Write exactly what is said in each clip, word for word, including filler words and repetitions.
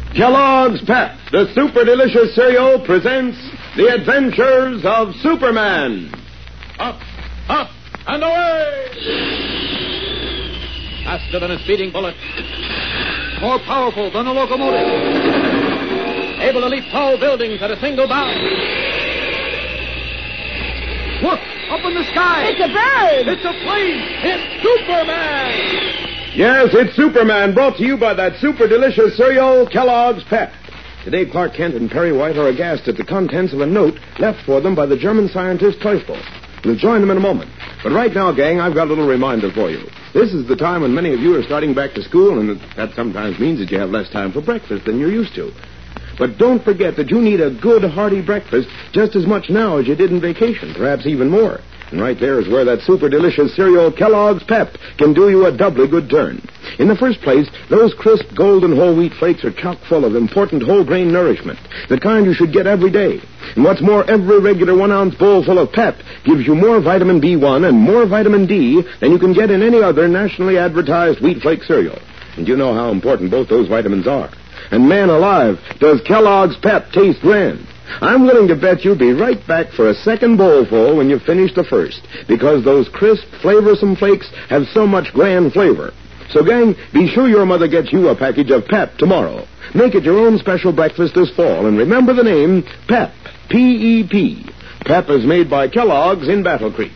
Kellogg's Pep, the super delicious cereal, presents The Adventures of Superman. Up, up, and away! Faster than a speeding bullet. More powerful than a locomotive. Able to leap tall buildings at a single bound. Look, up in the sky. It's a bird. It's a plane. It's Superman. Yes, it's Superman, brought to you by that super delicious cereal, Kellogg's Pep. Today, Clark Kent and Perry White are aghast at the contents of a note left for them by the German scientist Teufel. We'll join them in a moment. But right now, gang, I've got a little reminder for you. This is the time when many of you are starting back to school, and that sometimes means that you have less time for breakfast than you're used to. But don't forget that you need a good, hearty breakfast just as much now as you did in vacation, perhaps even more. And right there is where that super delicious cereal, Kellogg's Pep, can do you a doubly good turn. In the first place, those crisp golden whole wheat flakes are chock full of important whole grain nourishment, the kind you should get every day. And what's more, every regular one-ounce bowl full of Pep gives you more vitamin B one and more vitamin D than you can get in any other nationally advertised wheat flake cereal. And you know how important both those vitamins are. And man alive, does Kellogg's Pep taste grand. I'm willing to bet you'll be right back for a second bowlful when you finish the first, because those crisp, flavorsome flakes have so much grand flavor. So, gang, be sure your mother gets you a package of Pep tomorrow. Make it your own special breakfast this fall, and remember the name Pep, P E P. Pep is made by Kellogg's in Battle Creek.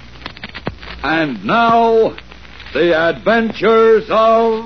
And now, the adventures of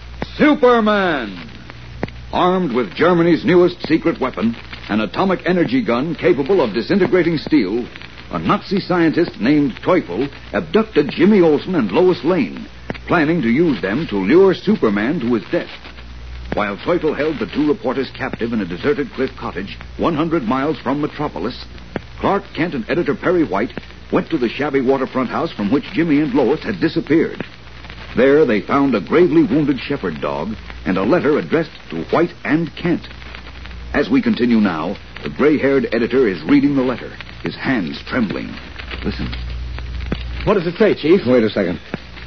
Superman. Armed with Germany's newest secret weapon, an atomic energy gun capable of disintegrating steel, a Nazi scientist named Teufel abducted Jimmy Olsen and Lois Lane, planning to use them to lure Superman to his death. While Teufel held the two reporters captive in a deserted cliff cottage one hundred miles from Metropolis, Clark Kent and editor Perry White went to the shabby waterfront house from which Jimmy and Lois had disappeared. There they found a gravely wounded shepherd dog and a letter addressed to White and Kent. As we continue now, the gray-haired editor is reading the letter, his hands trembling. Listen. What does it say, Chief? Wait a second.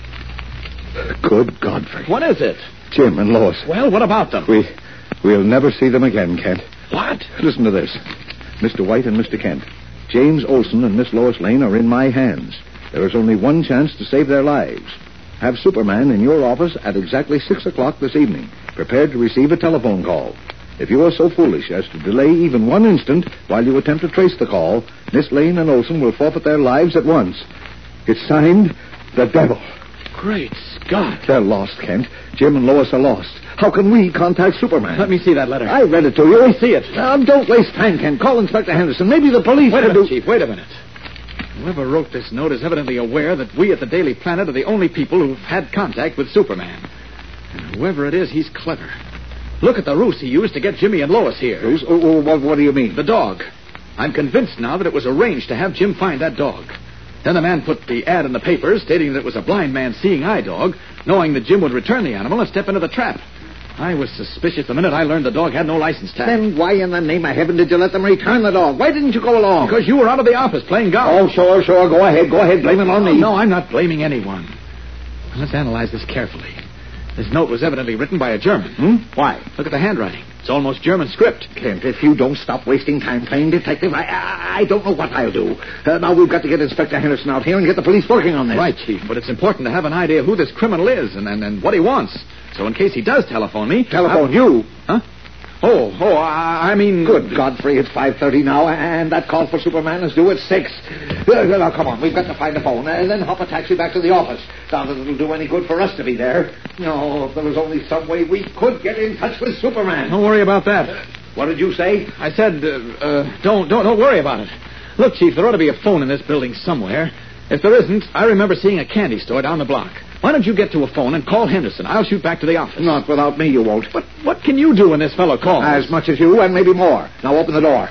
Good Godfrey. What is it? Jim and Lois. Well, what about them? We, we'll never see them again, Kent. What? Listen to this. Mister White and Mister Kent. James Olsen and Miss Lois Lane are in my hands. There is only one chance to save their lives. Have Superman in your office at exactly six o'clock this evening, prepared to receive a telephone call. If you are so foolish as to delay even one instant while you attempt to trace the call, Miss Lane and Olsen will forfeit their lives at once. It's signed, The Devil. Great Scott. They're lost, Kent. Jim and Lois are lost. How can we contact Superman? Let me see that letter. I read it to you. Let me see it. Now, don't waste time, Kent. Call Inspector Henderson. Maybe the police Wait a can minute, do... Chief. Wait a minute. Whoever wrote this note is evidently aware that we at the Daily Planet are the only people who've had contact with Superman. And whoever it is, he's clever. Look at the ruse he used to get Jimmy and Lois here. Ruse? Oh, oh, what, what do you mean? The dog. I'm convinced now that it was arranged to have Jim find that dog. Then the man put the ad in the papers stating that it was a blind man's seeing eye dog, knowing that Jim would return the animal and step into the trap. I was suspicious the minute I learned the dog had no license tag. Then why in the name of heaven did you let them return the dog? Why didn't you go along? Because you were out of the office playing golf. Oh, sure, sure. Go ahead. Go ahead. Blame it on Oh, me. no, I'm not blaming anyone. Let's analyze this carefully. This note was evidently written by a German. Hmm? Why? Look at the handwriting. It's almost German script. Kent, if you don't stop wasting time playing detective, I I, I don't know what I'll do. Uh, now we've got to get Inspector Henderson out here and get the police working on this. Right, Chief, but it's important to have an idea who this criminal is and, and, and what he wants. So in case he does telephone me... Telephone I'll... you? Huh? Oh, oh, I, I mean... Good Godfrey, it's five thirty now, and that call for Superman is due at six. Uh, now, come on, we've got to find a phone, and then hop a taxi back to the office. Not that it'll do any good for us to be there. No, if there was only some way we could get in touch with Superman. Don't worry about that. Uh, what did you say? I said, uh, uh, don't, don't, don't worry about it. Look, Chief, there ought to be a phone in this building somewhere. If there isn't, I remember seeing a candy store down the block. Why don't you get to a phone and call Henderson? I'll shoot back to the office. Not without me, you won't. But what can you do when this fellow calls? As much as you, and maybe more. Now open the door.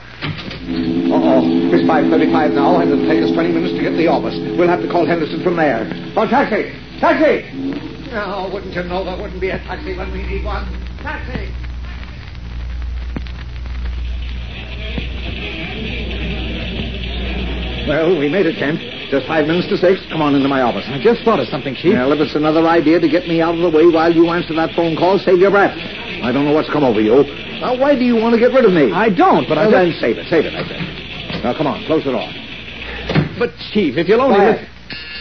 Uh-oh. It's five thirty-five now, and it'll take us twenty minutes to get to the office. We'll have to call Henderson from there. Oh, taxi! Taxi! Oh, wouldn't you know there wouldn't be a taxi when we need one? Taxi! Well, we made it, Kent. Just five minutes to six. Come on into my office. I just thought of something, Chief. Well, if it's another idea to get me out of the way while you answer that phone call, save your breath. I don't know what's come over you. Now, why do you want to get rid of me? I don't, but well, I... then save it, save it, I said. Now, come on, close the door. But, Chief, if you'll only... Quiet. Listen...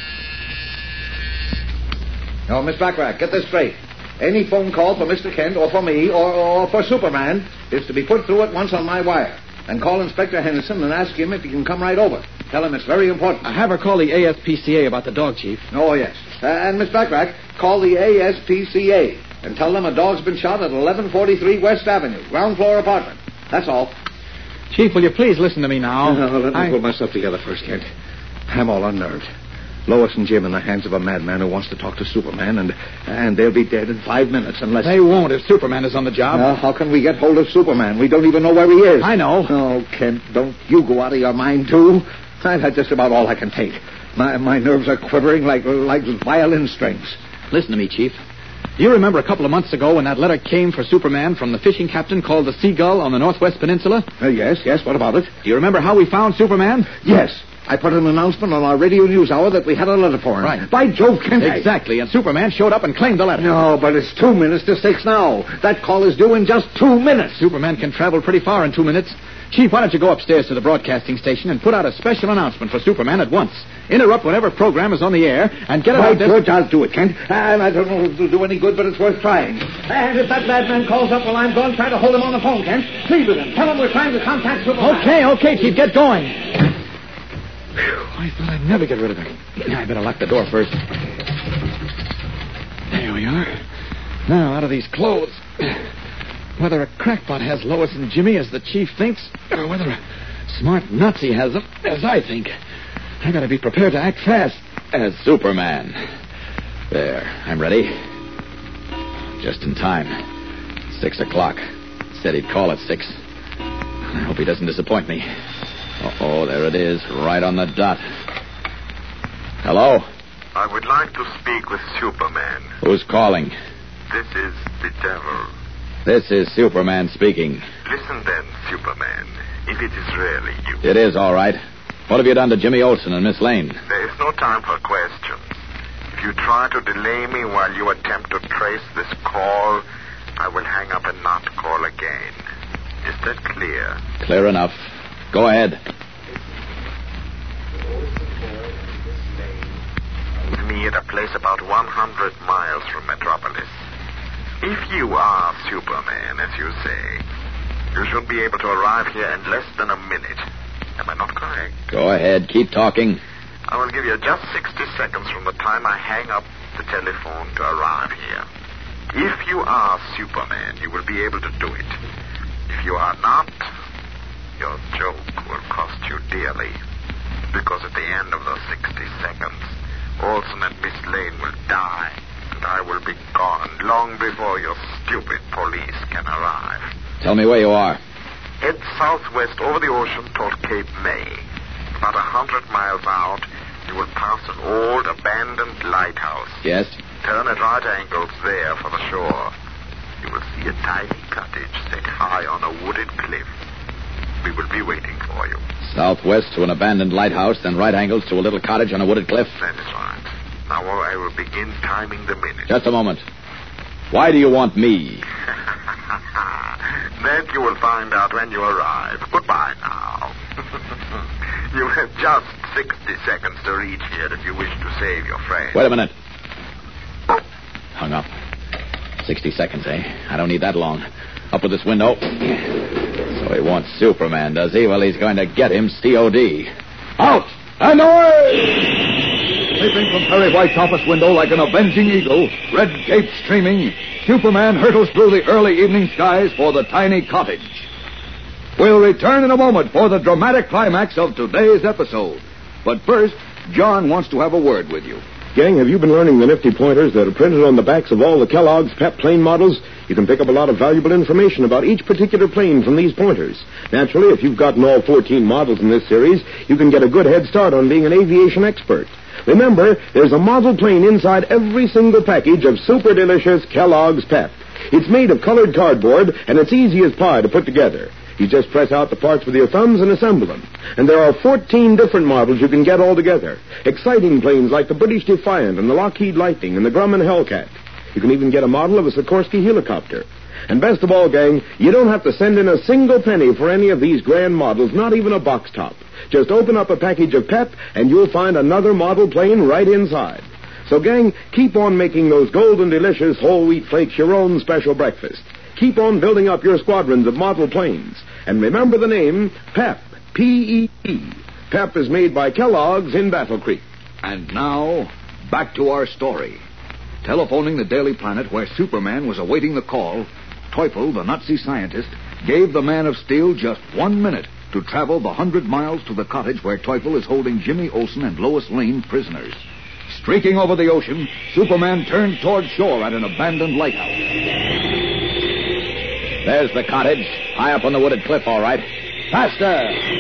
Now, Miss Backrack, get this straight. Any phone call for Mister Kent or for me or, or for Superman is to be put through at once on my wire. And call Inspector Henderson and ask him if he can come right over. Tell him it's very important. I have her call the A S P C A about the dog, Chief. Oh, yes. Uh, and, Miss Backrack, call the A S P C A and tell them a dog's been shot at eleven forty-three West Avenue, ground floor apartment. That's all. Chief, will you please listen to me now? No, let me I... pull myself together first, Kent. I'm all unnerved. Lois and Jim in the hands of a madman who wants to talk to Superman, and and they'll be dead in five minutes unless... They won't if Superman is on the job. Uh, how can we get hold of Superman? We don't even know where he is. I know. Oh, Kent, don't you go out of your mind, too? I've had just about all I can take. My my nerves are quivering like like violin strings. Listen to me, Chief. Do you remember a couple of months ago when that letter came for Superman from the fishing captain called the Seagull on the Northwest Peninsula? Uh, yes, yes, what about it? Do you remember how we found Superman? Yes. I put an announcement on our radio news hour that we had a letter for him. Right. By Jove, Kent. Exactly, and Superman showed up and claimed the letter. No, but it's two minutes to six now. That call is due in just two minutes. Superman can travel pretty far in two minutes. Chief, why don't you go upstairs to the broadcasting station and put out a special announcement for Superman at once. Interrupt whatever program is on the air and get it By out there. George, I'll do it, Kent. And I don't know if it'll do any good, but it's worth trying. And if that madman calls up while I'm gone, try to hold him on the phone, Kent. Plead with him. Tell him we're trying to contact Superman. Okay, okay, Chief, get going. Whew, I thought I'd never get rid of him. I better lock the door first. There we are. Now, out of these clothes. Whether a crackpot has Lois and Jimmy, as the chief thinks, or whether a smart Nazi has them, as I think, I gotta be prepared to act fast as Superman. There, I'm ready. Just in time. Six o'clock. Said he'd call at six. I hope he doesn't disappoint me. Uh-oh, there it is, right on the dot. Hello? I would like to speak with Superman. Who's calling? This is the devil. This is Superman speaking. Listen then, Superman, if it is really you. It is, all right. What have you done to Jimmy Olsen and Miss Lane? There is no time for questions. If you try to delay me while you attempt to trace this call, I will hang up and not call again. Is that clear? Clear enough. Go ahead. Meet me at a place about one hundred miles from Metropolis. If you are Superman, as you say, you should be able to arrive here in less than a minute. Am I not correct? Go ahead. Keep talking. I will give you just sixty seconds from the time I hang up the telephone to arrive here. If you are Superman, you will be able to do it. If you are not, your joke will cost you dearly. Because at the end of those sixty seconds, Olsen and Miss Lane will die, and I will be gone long before your stupid police can arrive. Tell me where you are. Head southwest over the ocean toward Cape May. About a hundred miles out, you will pass an old abandoned lighthouse. Yes? Turn at right angles there for the shore. You will see a tiny cottage set high on a wooded cliff. We will be waiting for you. Southwest to an abandoned lighthouse, then right angles to a little cottage on a wooded cliff. That is right. Now I will begin timing the minutes. Just a moment. Why do you want me? That you will find out when you arrive. Goodbye now. You have just sixty seconds to reach here if you wish to save your friend. Wait a minute. Hung up. Sixty seconds, eh? I don't need that long. Up with this window. So he wants Superman, does he? Well, he's going to get him C O D. Out! And away! Leaping from Perry White's office window like an avenging eagle, red cape streaming, Superman hurtles through the early evening skies for the tiny cottage. We'll return in a moment for the dramatic climax of today's episode. But first, John wants to have a word with you. Gang, have you been learning the nifty pointers that are printed on the backs of all the Kellogg's Pep plane models? You can pick up a lot of valuable information about each particular plane from these pointers. Naturally, if you've gotten all fourteen models in this series, you can get a good head start on being an aviation expert. Remember, there's a model plane inside every single package of super delicious Kellogg's Pep. It's made of colored cardboard, and it's easy as pie to put together. You just press out the parts with your thumbs and assemble them. And there are fourteen different models you can get all together. Exciting planes like the British Defiant and the Lockheed Lightning and the Grumman Hellcat. You can even get a model of a Sikorsky helicopter. And best of all, gang, you don't have to send in a single penny for any of these grand models, not even a box top. Just open up a package of Pep, and you'll find another model plane right inside. So, gang, keep on making those golden, delicious whole wheat flakes your own special breakfast. Keep on building up your squadrons of model planes. And remember the name, Pep, P E P. Pep is made by Kellogg's in Battle Creek. And now, back to our story. Telephoning the Daily Planet, where Superman was awaiting the call, Teufel, the Nazi scientist, gave the Man of Steel just one minute to travel the hundred miles to the cottage where Teufel is holding Jimmy Olsen and Lois Lane prisoners. Streaking over the ocean, Superman turned toward shore at an abandoned lighthouse. There's the cottage, high up on the wooded cliff, all right. Faster!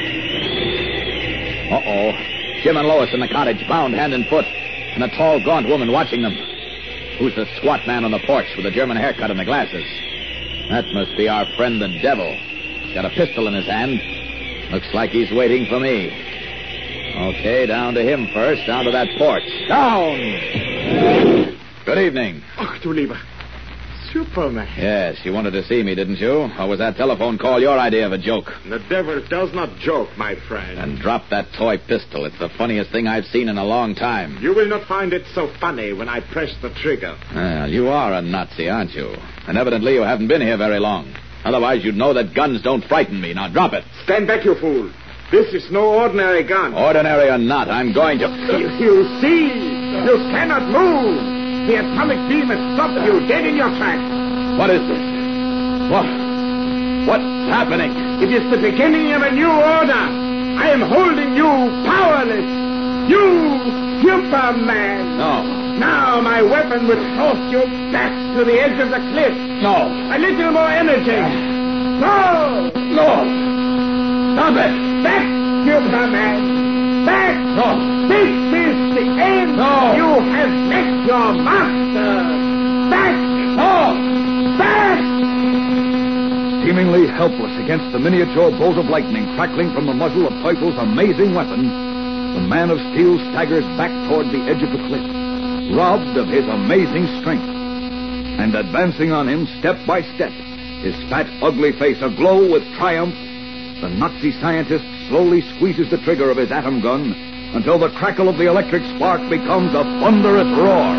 Uh-oh. Jim and Lois in the cottage, bound hand and foot, and a tall, gaunt woman watching them. Who's the squat man on the porch with the German haircut and the glasses? That must be our friend the devil. He's got a pistol in his hand. Looks like he's waiting for me. Okay, down to him first, down to that porch. Down! Good evening. Ach, du lieber. Superman. Yes, you wanted to see me, didn't you? Or was that telephone call your idea of a joke? The devil does not joke, my friend. And drop that toy pistol. It's the funniest thing I've seen in a long time. You will not find it so funny when I press the trigger. Well, you are a Nazi, aren't you? And evidently you haven't been here very long. Otherwise, you'd know that guns don't frighten me. Now, drop it. Stand back, you fool. This is no ordinary gun. Ordinary or not, I'm going to... You see, you cannot move. The atomic beam has stopped you dead in your tracks. What is this? What? What's happening? It is the beginning of a new order. I am holding you powerless. You, Superman. No. Now my weapon will force you back to the edge of the cliff. No. A little more energy. No. No. Stop it. Back, Superman. Back. No. This is the end. No. You have met your master. Back. No. Back. Seemingly helpless against the miniature bolt of lightning crackling from the muzzle of Teufel's amazing weapon, the Man of Steel staggers back toward the edge of the cliff, robbed of his amazing strength. And advancing on him step by step, his fat, ugly face aglow with triumph, the Nazi scientist slowly squeezes the trigger of his atom gun until the crackle of the electric spark becomes a thunderous roar.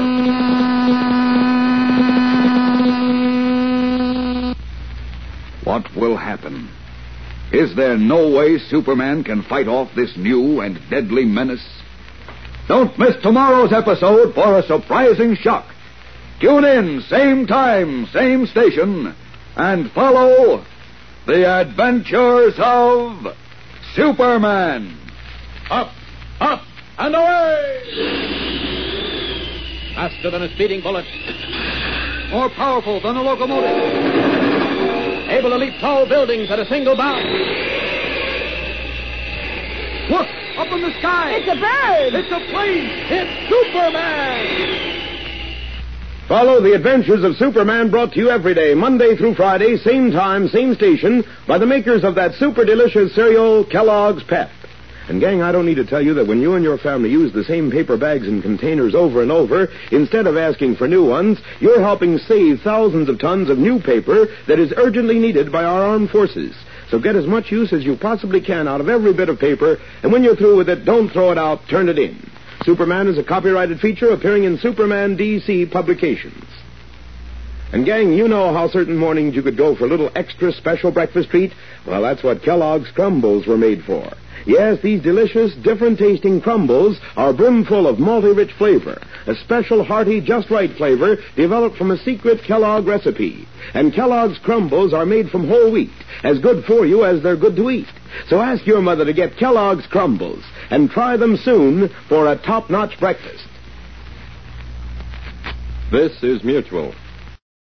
What will happen? Is there no way Superman can fight off this new and deadly menace? Don't miss tomorrow's episode for a surprising shock. Tune in, same time, same station, and follow The Adventures of Superman. Up, up, and away! Faster than a speeding bullet. More powerful than a locomotive. Able to leap tall buildings at a single bound. Look, up in the sky. It's a bird. It's a plane. It's Superman. Follow The Adventures of Superman, brought to you every day, Monday through Friday, same time, same station, by the makers of that super delicious cereal, Kellogg's Pep. And, gang, I don't need to tell you that when you and your family use the same paper bags and containers over and over, instead of asking for new ones, you're helping save thousands of tons of new paper that is urgently needed by our armed forces. So get as much use as you possibly can out of every bit of paper, and when you're through with it, don't throw it out, turn it in. Superman is a copyrighted feature appearing in Superman D C publications. And, gang, you know how certain mornings you could go for a little extra special breakfast treat? Well, that's what Kellogg's Crumbles were made for. Yes, these delicious, different-tasting crumbles are brimful of malty-rich flavor, a special, hearty, just-right flavor developed from a secret Kellogg recipe. And Kellogg's Crumbles are made from whole wheat, as good for you as they're good to eat. So ask your mother to get Kellogg's Crumbles, and try them soon for a top-notch breakfast. This is Mutual.